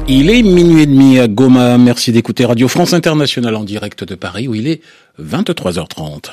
Il est minuit et demi à Goma. Merci d'écouter Radio France Internationale en direct de Paris où il est 23h30.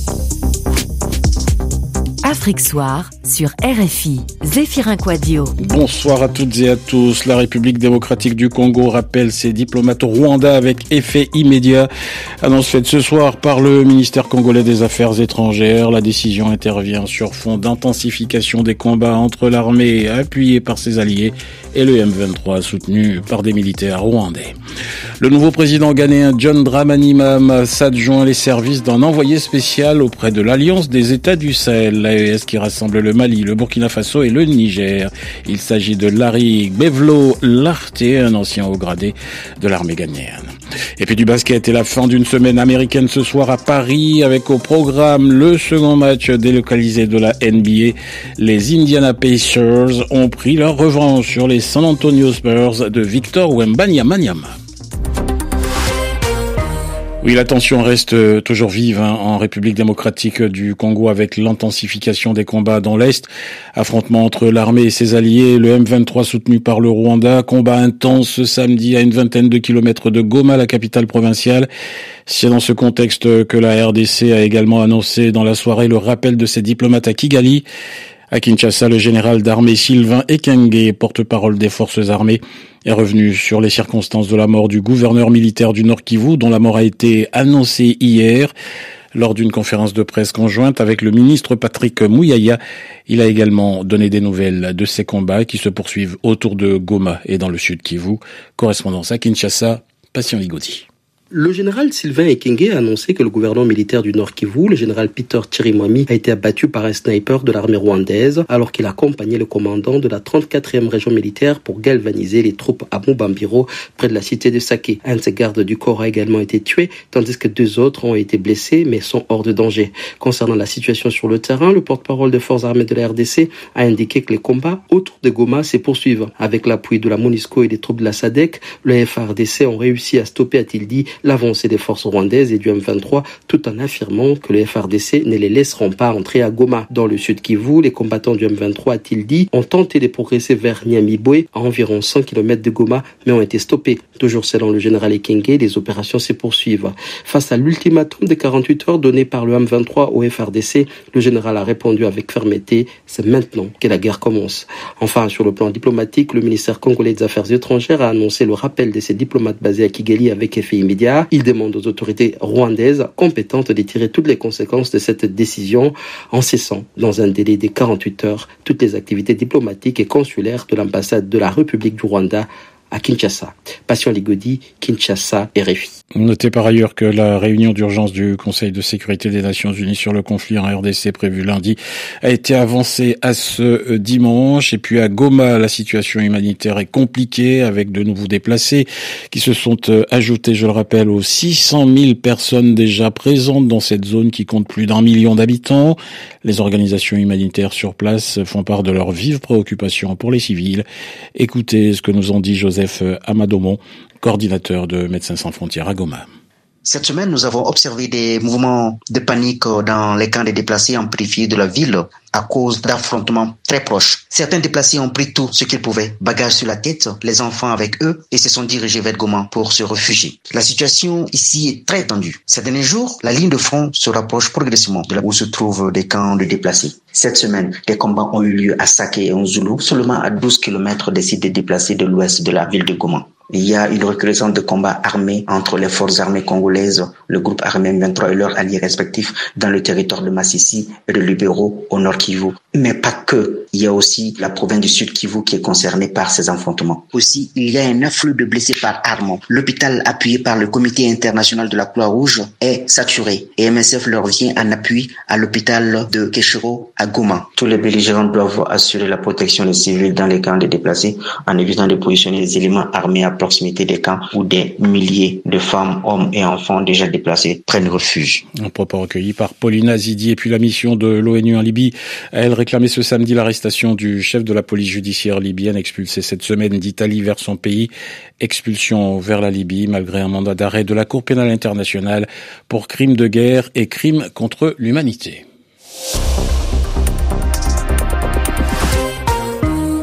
Afrique Soir sur RFI. Zéphirin Quadio. Bonsoir à toutes et à tous. La République démocratique du Congo rappelle ses diplomates au Rwanda avec effet immédiat. Annonce faite ce soir par le ministère congolais des Affaires étrangères. La décision intervient sur fond d'intensification des combats entre l'armée appuyée par ses alliés et le M23 soutenu par des militaires rwandais. Le nouveau président ghanéen John Dramani Mahama s'adjoint les services d'un envoyé spécial auprès de l'Alliance des États du Sahel, l'AES qui rassemble le Mali, le Burkina Faso et le Niger. Il s'agit de Larry Bevlo Larté, un ancien haut gradé de l'armée ghanéenne. Et puis du basket et la fin d'une semaine américaine ce soir à Paris avec au programme le second match délocalisé de la NBA. Les Indiana Pacers ont pris leur revanche sur les San Antonio Spurs de Victor Wembanyama. Oui, la tension reste toujours vive en République démocratique du Congo avec l'intensification des combats dans l'Est. Affrontement entre l'armée et ses alliés, le M23 soutenu par le Rwanda. Combat intense ce samedi à une vingtaine de kilomètres de Goma, la capitale provinciale. C'est dans ce contexte que la RDC a également annoncé dans la soirée le rappel de ses diplomates à Kigali. À Kinshasa, le général d'armée Sylvain Ekenge, porte-parole des forces armées, est revenu sur les circonstances de la mort du gouverneur militaire du Nord Kivu, dont la mort a été annoncée hier. Lors d'une conférence de presse conjointe avec le ministre Patrick Muyaya, il a également donné des nouvelles de ces combats qui se poursuivent autour de Goma et dans le sud Kivu. Correspondance à Kinshasa, Patient Ligodi. Le général Sylvain Ekenge a annoncé que le gouverneur militaire du Nord Kivu, le général Peter Chirimwami, a été abattu par un sniper de l'armée rwandaise alors qu'il accompagnait le commandant de la 34e région militaire pour galvaniser les troupes à Mubambiro, près de la cité de Sake. Un de ses gardes du corps a également été tué, tandis que 2 autres ont été blessés mais sont hors de danger. Concernant la situation sur le terrain, le porte-parole des forces armées de la RDC a indiqué que les combats autour de Goma se poursuivent. Avec l'appui de la MONUSCO et des troupes de la SADC, le FARDC ont réussi à stopper, a-t-il dit, l'avancée des forces rwandaises et du M23, tout en affirmant que les FARDC ne les laisseront pas entrer à Goma. Dans le sud Kivu, les combattants du M23, a-t-il dit, ont tenté de progresser vers Nyamibwe, à environ 100 km de Goma, mais ont été stoppés. Toujours selon le général Ekenge, les opérations se poursuivent. Face à l'ultimatum de 48 heures donné par le M23 au FARDC, le général a répondu avec fermeté, c'est maintenant que la guerre commence. Enfin, sur le plan diplomatique, le ministère congolais des Affaires étrangères a annoncé le rappel de ses diplomates basés à Kigali avec effet immédiat. Il demande aux autorités rwandaises compétentes de tirer toutes les conséquences de cette décision en cessant, dans un délai de 48 heures, toutes les activités diplomatiques et consulaires de l'ambassade de la République du Rwanda à Kinshasa. Patient Ligodi, Kinshasa, RFI. Notez par ailleurs que la réunion d'urgence du Conseil de sécurité des Nations Unies sur le conflit en RDC prévue lundi a été avancée à ce dimanche. Et puis à Goma, la situation humanitaire est compliquée avec de nouveaux déplacés qui se sont ajoutés, je le rappelle, aux 600 000 personnes déjà présentes dans cette zone qui compte plus d'1 million d'habitants. Les organisations humanitaires sur place font part de leurs vives préoccupations pour les civils. Écoutez ce que nous ont dit Joseph Amadomon, coordinateur de Médecins sans frontières à Goma. Cette semaine, nous avons observé des mouvements de panique dans les camps des déplacés en périphérie de la ville à cause d'affrontements très proches. Certains déplacés ont pris tout ce qu'ils pouvaient, bagages sur la tête, les enfants avec eux, et se sont dirigés vers Goma pour se réfugier. La situation ici est très tendue. Ces derniers jours, la ligne de front se rapproche progressivement de là où se trouvent des camps de déplacés. Cette semaine, des combats ont eu lieu à Sake et en Zulu, seulement à 12 km des sites déplacés de l'ouest de la ville de Goma. Il y a une recrudescence de combats armés entre les forces armées congolaises, le groupe armé M23 et leurs alliés respectifs dans le territoire de Massissi et de Lubero au nord Kivu. Mais pas que. Il y a aussi la province du sud Kivu qui est concernée par ces affrontements. Aussi, il y a un afflux de blessés par armes. L'hôpital appuyé par le Comité international de la Croix-Rouge est saturé et MSF leur vient en appui à l'hôpital de Keshiro à Goma. Tous les belligérants doivent assurer la protection des civils dans les camps des déplacés en évitant de positionner des éléments armés à proximité des camps où des milliers de femmes, hommes et enfants déjà déplacés prennent refuge. Un propos recueilli par Paulina Zidi. Et puis la mission de l'ONU en Libye, elle réclamait ce samedi l'arrestation du chef de la police judiciaire libyenne expulsé cette semaine d'Italie vers son pays. Expulsion vers la Libye malgré un mandat d'arrêt de la Cour pénale internationale pour crimes de guerre et crimes contre l'humanité.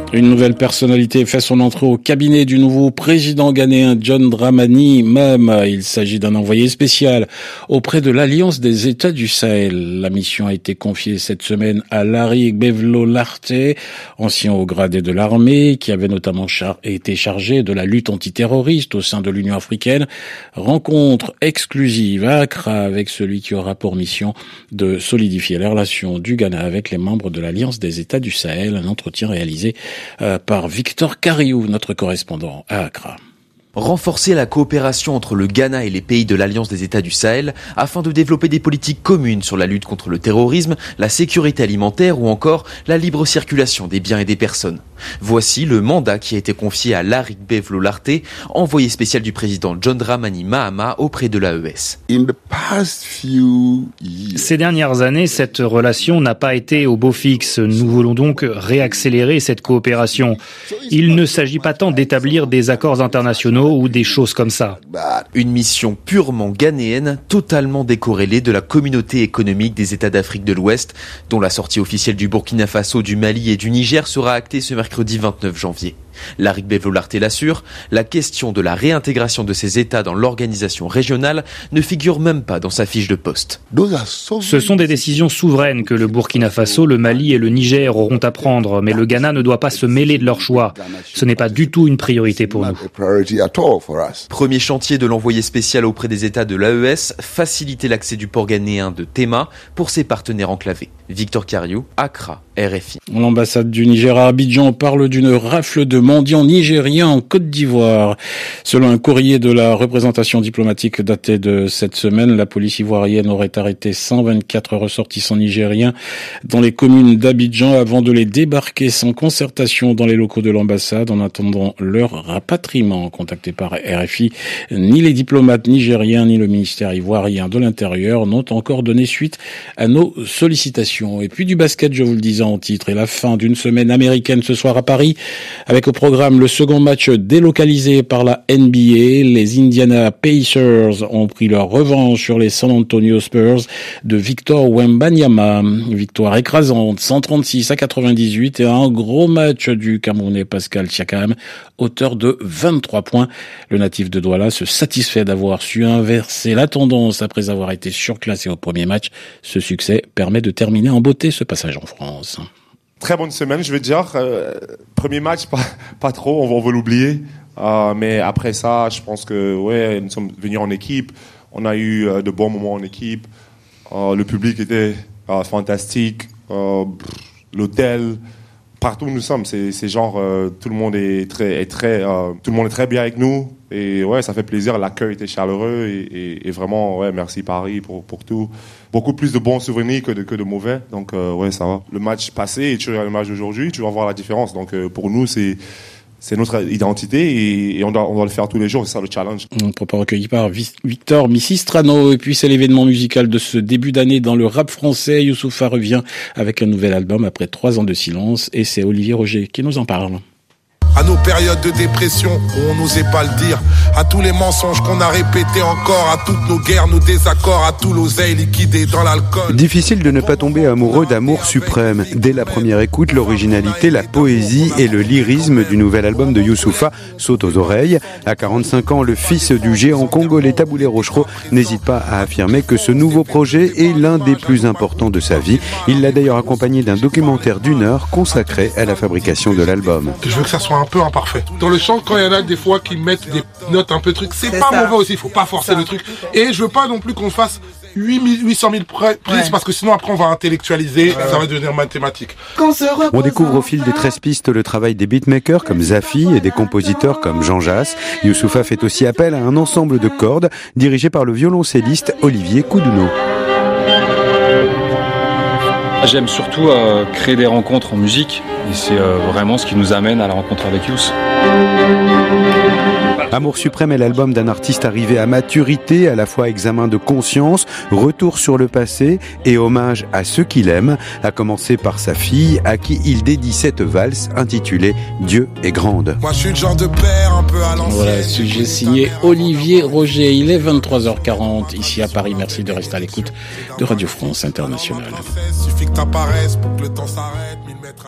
Une nouvelle personnalité fait son entrée au cabinet du nouveau président ghanéen John Dramani Mahama. Il s'agit d'un envoyé spécial auprès de l'Alliance des États du Sahel. La mission a été confiée cette semaine à Larry Gbevlo Larté, ancien haut gradé de l'armée, qui avait notamment été chargé de la lutte antiterroriste au sein de l'Union africaine. Rencontre exclusive à Accra avec celui qui aura pour mission de solidifier les relations du Ghana avec les membres de l'Alliance des États du Sahel. Un entretien réalisé par Victor Kariou, notre correspondant à Accra. Renforcer la coopération entre le Ghana et les pays de l'Alliance des États du Sahel afin de développer des politiques communes sur la lutte contre le terrorisme, la sécurité alimentaire ou encore la libre circulation des biens et des personnes. Voici le mandat qui a été confié à Larry Gbevlo Larté, envoyé spécial du président John Dramani Mahama auprès de l'AES. Ces dernières années, cette relation n'a pas été au beau fixe. Nous voulons donc réaccélérer cette coopération. Il ne s'agit pas tant d'établir des accords internationaux ou des choses comme ça. Une mission purement ghanéenne, totalement décorrélée de la communauté économique des États d'Afrique de l'Ouest, dont la sortie officielle du Burkina Faso, du Mali et du Niger sera actée ce mercredi 29 janvier. Larry Gbevlo Larté l'assure, la question de la réintégration de ces États dans l'organisation régionale ne figure même pas dans sa fiche de poste. Ce sont des décisions souveraines que le Burkina Faso, le Mali et le Niger auront à prendre, mais le Ghana ne doit pas se mêler de leur choix. Ce n'est pas du tout une priorité pour nous. Premier chantier de l'envoyé spécial auprès des États de l'AES, faciliter l'accès du port ghanéen de Tema pour ses partenaires enclavés. Victor Kariou, Accra, RFI. L'ambassade du Niger à Abidjan parle d'une rafle de mendiants nigériens en Côte d'Ivoire. Selon un courrier de la représentation diplomatique daté de cette semaine, la police ivoirienne aurait arrêté 124 ressortissants nigériens dans les communes d'Abidjan avant de les débarquer sans concertation dans les locaux de l'ambassade en attendant leur rapatriement. Contactés par RFI, ni les diplomates nigériens ni le ministère ivoirien de l'Intérieur n'ont encore donné suite à nos sollicitations. Et puis du basket, je vous le disais en titre, et la fin d'une semaine américaine ce soir à Paris, avec au programme le second match délocalisé par la NBA. Les Indiana Pacers ont pris leur revanche sur les San Antonio Spurs de Victor Wembanyama. Victoire écrasante, 136-98, et un gros match du Camerounais Pascal Siakam, auteur de 23 points. Le natif de Douala se satisfait d'avoir su inverser la tendance après avoir été surclassé au premier match. Ce succès permet de terminer en beauté ce passage en France. Très bonne semaine, je veux dire. Premier match, pas trop, on veut l'oublier. Mais après ça, je pense que nous sommes venus en équipe. On a eu de bons moments en équipe. Le public était fantastique. L'hôtel, partout où nous sommes, c'est genre tout le monde est très bien avec nous. Et ça fait plaisir. L'accueil était chaleureux et vraiment merci Paris pour tout. Beaucoup plus de bons souvenirs que de mauvais. Donc ça va. Le match passé et le match d'aujourd'hui, tu vas voir la différence. Donc pour nous c'est notre identité et on doit le faire tous les jours. C'est ça le challenge. Propos recueilli par Victor Missistrano. Et puis c'est l'événement musical de ce début d'année dans le rap français. Youssoupha revient avec un nouvel album après 3 ans de silence et c'est Olivier Roger qui nous en parle. À nos périodes de dépression, on n'osait pas le dire. À tous les mensonges qu'on a répétés encore, à toutes nos guerres, nos désaccords, à tous l'oseille liquidé dans l'alcool. Difficile de ne pas tomber amoureux d'Amour Suprême. Dès la première écoute, l'originalité, la poésie et le lyrisme du nouvel album de Youssoupha sautent aux oreilles. À 45 ans, le fils du géant congolais Taboulé Rochereau n'hésite pas à affirmer que ce nouveau projet est l'un des plus importants de sa vie. Il l'a d'ailleurs accompagné d'un documentaire d'1 heure consacré à la fabrication de l'album. Je veux que ça soit un peu imparfait. Dans le chant, quand il y en a des fois qui mettent des notes un peu trucs, c'est pas mauvais aussi, il faut pas forcer le truc. Et je veux pas non plus qu'on fasse 800 000 prises parce que sinon après on va intellectualiser, ça va devenir mathématique. On découvre au fil des 13 pistes le travail des beatmakers comme Zafi et des compositeurs comme Jean Jass. Youssoupha fait aussi appel à un ensemble de cordes dirigé par le violoncelliste Olivier Koudouno. J'aime surtout créer des rencontres en musique et c'est vraiment ce qui nous amène à la rencontre avec Youss. Amour Suprême est l'album d'un artiste arrivé à maturité, à la fois examen de conscience, retour sur le passé et hommage à ceux qu'il aime, à commencer par sa fille à qui il dédie cette valse intitulée Dieu est grande. Moi je suis le genre de père un peu à l'ancienne. Voilà, sujet signé Olivier Roger. Il est 23h40 ici à Paris. Merci de rester à l'écoute de Radio France Internationale. Suffit que t'apparaisses pour que le temps s'arrête.